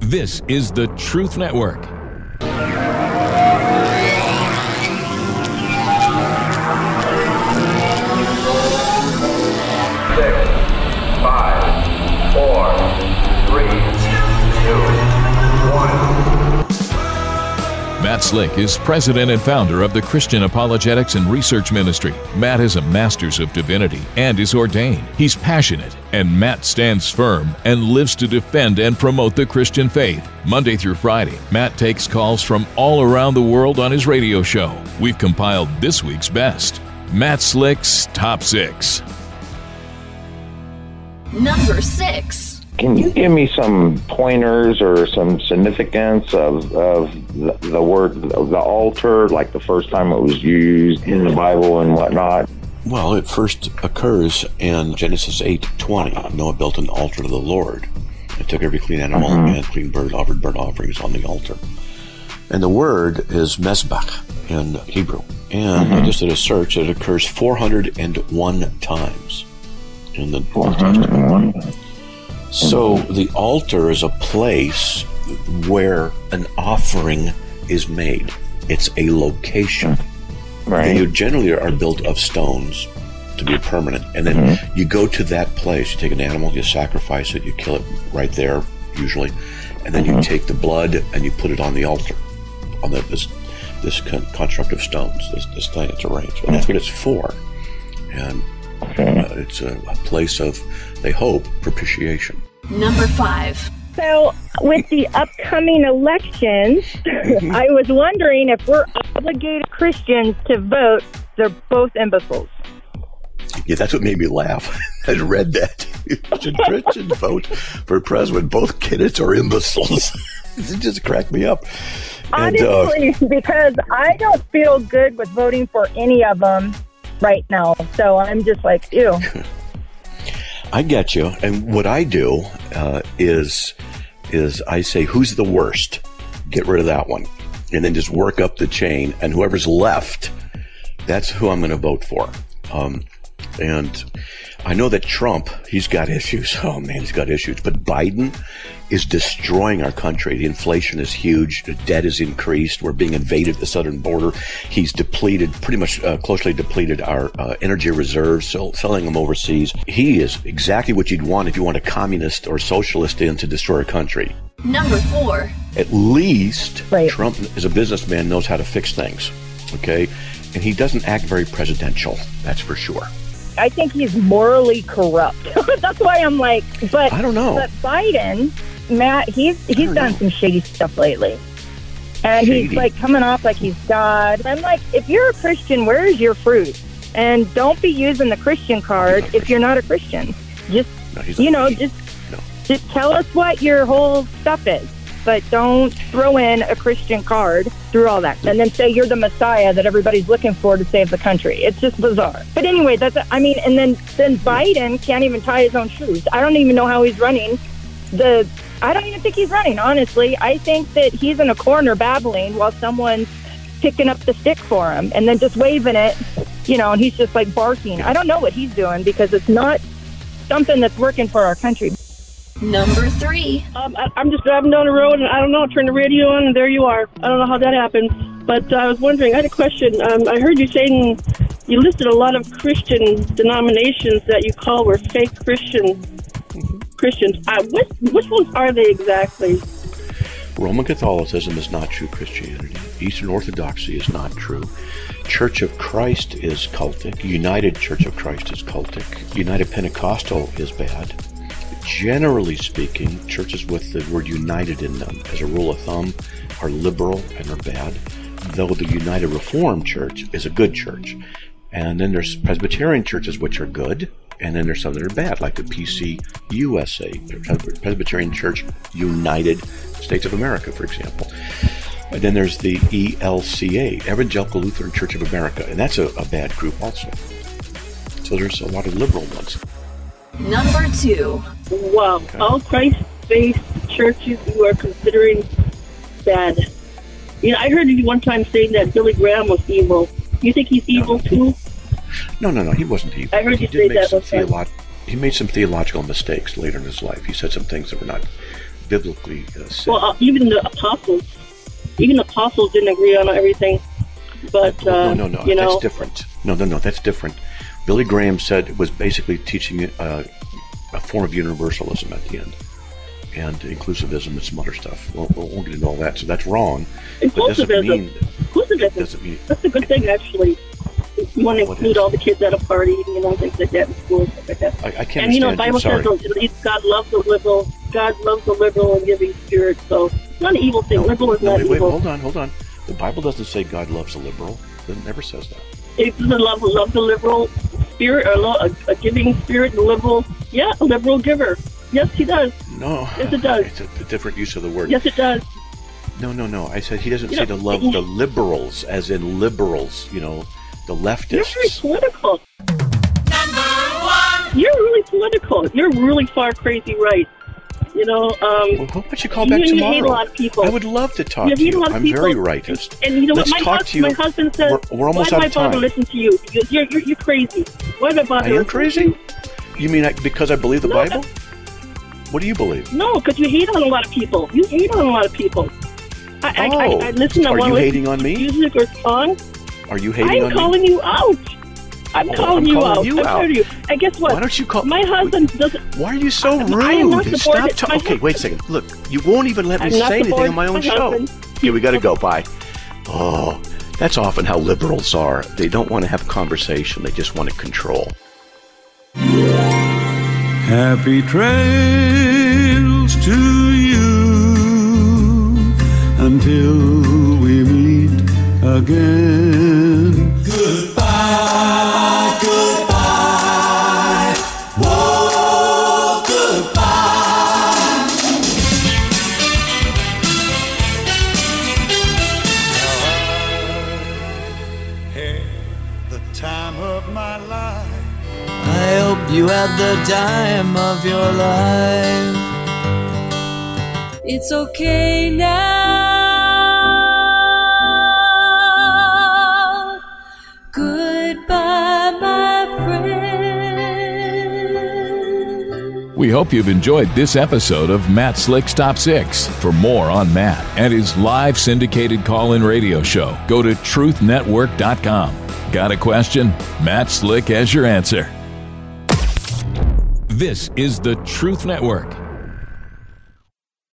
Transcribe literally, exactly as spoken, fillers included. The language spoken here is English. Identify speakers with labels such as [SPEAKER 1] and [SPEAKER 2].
[SPEAKER 1] This is the Truth Network.
[SPEAKER 2] Six, five, four, three, two, one.
[SPEAKER 1] Matt Slick is president and founder of the Christian Apologetics and Research Ministry. Matt is a master's of divinity and is ordained. He's passionate, and Matt stands firm and lives to defend and promote the Christian faith. Monday through Friday, Matt takes calls from all around the world on his radio show. We've compiled this week's best. Matt Slick's Top Six.
[SPEAKER 3] Number six.
[SPEAKER 4] Can you give me some pointers or some significance of, of the, the word, the altar, like the first time it was used in the Bible and whatnot?
[SPEAKER 5] Well, it first occurs in Genesis eight twenty. Noah built an altar to the Lord. It took every clean animal mm-hmm. and clean bird, offered burnt offerings on the altar. And the word is mezbach in Hebrew. And mm-hmm. I just did a search. It occurs four hundred one times in the Old Testament. So the altar is a place where an offering is made. It's a location.
[SPEAKER 4] Right.
[SPEAKER 5] They generally are built of stones to be permanent. And then mm-hmm. you go to that place. You take an animal, you sacrifice it, you kill it right there, usually. And then mm-hmm. you take the blood and you put it on the altar, on the, this this con- construct of stones, this, this thing. It's arranged. And that's what it's for. And
[SPEAKER 4] okay.
[SPEAKER 5] uh, it's a, a place of, they hope, propitiation.
[SPEAKER 3] Number five.
[SPEAKER 6] So, with the upcoming elections, I was wondering if we're obligated Christians to vote. They're both imbeciles.
[SPEAKER 5] Yeah, that's what made me laugh. I read that. Should Christians vote for president? Both candidates are imbeciles. It just cracked me up. And,
[SPEAKER 6] Honestly, uh, because I don't feel good with voting for any of them right now. So I'm just like, ew.
[SPEAKER 5] I get you. And what I do uh, is is I say, who's the worst? Get rid of that one. And then just work up the chain. And whoever's left, that's who I'm going to vote for. Um, and I know that Trump, he's got issues. Oh, man, he's got issues. But Biden is destroying our country. The inflation is huge. The debt is increased. We're being invaded at the southern border. He's depleted, pretty much uh, closely depleted our uh, energy reserves, so selling them overseas. He is exactly what you'd want if you want a communist or socialist in to destroy our country.
[SPEAKER 3] Number four.
[SPEAKER 5] At least
[SPEAKER 6] right.
[SPEAKER 5] Trump, as a businessman, knows how to fix things. Okay? And he doesn't act very presidential. That's for sure.
[SPEAKER 6] I think he's morally corrupt. That's why I'm like, but
[SPEAKER 5] I don't know.
[SPEAKER 6] But Biden, Matt, he's he's done know. some shady stuff lately. And shady. He's like coming off like he's God. I'm like, if you're a Christian, where is your fruit? And don't be using the Christian card if you're not a Christian. Just,
[SPEAKER 5] no,
[SPEAKER 6] you know,
[SPEAKER 5] Christian.
[SPEAKER 6] just
[SPEAKER 5] no.
[SPEAKER 6] just tell us what your whole stuff is. But don't throw in a Christian card through all that and then say you're the Messiah that everybody's looking for to save the country. It's just bizarre. But anyway, that's, a, I mean, and then, then Biden can't even tie his own shoes. I don't even know how he's running. The I don't even think he's running, honestly. I think that he's in a corner babbling while someone's picking up the stick for him and then just waving it, you know, and he's just like barking. I don't know what he's doing because it's not something that's working for our country.
[SPEAKER 3] Number three.
[SPEAKER 7] Um, I, I'm just driving down the road, and I don't know, turn the radio on, and there you are. I don't know how that happens. But uh, I was wondering, I had a question. Um, I heard you saying you listed a lot of Christian denominations that you call were fake Christian Christians. Uh, which, which ones are they exactly?
[SPEAKER 5] Roman Catholicism is not true Christianity. Eastern Orthodoxy is not true. Church of Christ is cultic. United Church of Christ is cultic. United Pentecostal is bad. Generally speaking, churches with the word united in them, as a rule of thumb, are liberal and are bad, though the United Reformed Church is a good church. And then there's Presbyterian churches which are good, and then there's some that are bad, like the P C U S A, Presbyterian Church United States of America, for example. And then there's the E L C A, Evangelical Lutheran Church of America, and that's a, a bad group also. So there's a lot of liberal ones.
[SPEAKER 3] Number two.
[SPEAKER 7] Wow.
[SPEAKER 5] Okay.
[SPEAKER 7] All Christ-based churches you are considering bad. You know, I heard you one time saying that Billy Graham was evil. You think he's evil
[SPEAKER 5] no,
[SPEAKER 7] too?
[SPEAKER 5] No, no, no. He wasn't evil.
[SPEAKER 7] I heard
[SPEAKER 5] he
[SPEAKER 7] you
[SPEAKER 5] did
[SPEAKER 7] say
[SPEAKER 5] make
[SPEAKER 7] that
[SPEAKER 5] some
[SPEAKER 7] one time.
[SPEAKER 5] theolo- He made some theological mistakes later in his life. He said some things that were not biblically uh, said.
[SPEAKER 7] Well, uh, even the apostles, even the apostles didn't agree on everything. But
[SPEAKER 5] Well,
[SPEAKER 7] uh,
[SPEAKER 5] no, no, no,
[SPEAKER 7] you know,
[SPEAKER 5] that's different. No, no, no, that's different. Billy Graham said it was basically teaching uh, a form of universalism at the end, and inclusivism and some other stuff. We'll, we won't get into all that, so that's wrong. But doesn't mean,
[SPEAKER 7] inclusivism.
[SPEAKER 5] doesn't mean,
[SPEAKER 7] That's a good thing, actually. You want to
[SPEAKER 5] What
[SPEAKER 7] include
[SPEAKER 5] is?
[SPEAKER 7] all the kids at a party, you know, things like that in school, stuff like that.
[SPEAKER 5] I, I can't
[SPEAKER 7] And you know, the
[SPEAKER 5] understand you.
[SPEAKER 7] Bible
[SPEAKER 5] Sorry.
[SPEAKER 7] says at least God loves the liberal. God loves the liberal and giving spirit. So it's not an evil thing.
[SPEAKER 5] No,
[SPEAKER 7] liberal is
[SPEAKER 5] no,
[SPEAKER 7] not
[SPEAKER 5] wait, wait,
[SPEAKER 7] evil.
[SPEAKER 5] hold on, hold on. The Bible doesn't say God loves a liberal. It never says that.
[SPEAKER 7] It doesn't love love the liberal spirit or lo- a, a giving spirit, a liberal. Yeah, a liberal giver. Yes, he does.
[SPEAKER 5] No.
[SPEAKER 7] Yes, it does.
[SPEAKER 5] It's a, a different use of the word.
[SPEAKER 7] Yes, it does.
[SPEAKER 5] No, no, no. I said he doesn't
[SPEAKER 7] You
[SPEAKER 5] say
[SPEAKER 7] know,
[SPEAKER 5] to love
[SPEAKER 7] you-
[SPEAKER 5] the liberals, as in liberals, you know, the
[SPEAKER 7] You're very
[SPEAKER 5] leftists.
[SPEAKER 7] political. Number one. You're really political. You're really far crazy right. You know, um,
[SPEAKER 5] Well, why don't you call
[SPEAKER 7] you,
[SPEAKER 5] back
[SPEAKER 7] you
[SPEAKER 5] tomorrow?
[SPEAKER 7] hate a lot of people.
[SPEAKER 5] I would love to talk
[SPEAKER 7] You
[SPEAKER 5] to
[SPEAKER 7] hate a
[SPEAKER 5] you.
[SPEAKER 7] lot of
[SPEAKER 5] I'm
[SPEAKER 7] people.
[SPEAKER 5] very rightist.
[SPEAKER 7] And you know
[SPEAKER 5] Let's
[SPEAKER 7] what? My,
[SPEAKER 5] talk
[SPEAKER 7] hus-
[SPEAKER 5] to you.
[SPEAKER 7] my husband says,
[SPEAKER 5] We're, we're almost
[SPEAKER 7] why
[SPEAKER 5] out
[SPEAKER 7] do
[SPEAKER 5] of
[SPEAKER 7] I bother
[SPEAKER 5] time.
[SPEAKER 7] listen to you? Because you're, you're, you're crazy. Why do I bother
[SPEAKER 5] I am
[SPEAKER 7] listening to
[SPEAKER 5] crazy?
[SPEAKER 7] you?
[SPEAKER 5] You mean I, because I believe the
[SPEAKER 7] No,
[SPEAKER 5] Bible? What do you believe?
[SPEAKER 7] No, because you hate on a lot of people. You hate on a lot of people. I, I,
[SPEAKER 5] Oh,
[SPEAKER 7] I, I listen to
[SPEAKER 5] are
[SPEAKER 7] one
[SPEAKER 5] you
[SPEAKER 7] listen
[SPEAKER 5] hating
[SPEAKER 7] to
[SPEAKER 5] on me?
[SPEAKER 7] music or song.
[SPEAKER 5] Are you hating
[SPEAKER 7] I'm
[SPEAKER 5] on
[SPEAKER 7] calling
[SPEAKER 5] me?
[SPEAKER 7] you out. I'm
[SPEAKER 5] Oh,
[SPEAKER 7] calling
[SPEAKER 5] I'm
[SPEAKER 7] you
[SPEAKER 5] calling
[SPEAKER 7] out.
[SPEAKER 5] you
[SPEAKER 7] I'm
[SPEAKER 5] out.
[SPEAKER 7] telling you. And guess what?
[SPEAKER 5] Why don't you call?
[SPEAKER 7] My husband doesn't.
[SPEAKER 5] Why are you so rude?
[SPEAKER 7] I am not
[SPEAKER 5] Stop
[SPEAKER 7] supported-
[SPEAKER 5] talking.
[SPEAKER 7] my
[SPEAKER 5] Okay, wait a second. Look, you won't even let me
[SPEAKER 7] I'm not
[SPEAKER 5] say anything
[SPEAKER 7] supported
[SPEAKER 5] on my own
[SPEAKER 7] my
[SPEAKER 5] show.
[SPEAKER 7] husband.
[SPEAKER 5] Okay, we got to go. Bye. Oh, that's often how liberals are. They don't want to have conversation. They just want to control.
[SPEAKER 8] Happy trails to you until we meet again. Goodbye, goodbye, whoa, goodbye. Had the time of my life.
[SPEAKER 9] I hope you had the time of your life.
[SPEAKER 10] It's okay now. Goodbye, my friend.
[SPEAKER 1] We hope you've enjoyed this episode of Matt Slick's Top six. For more on Matt and his live syndicated call-in radio show, go to truth network dot com. Got a question? Matt Slick has your answer. This is the Truth Network.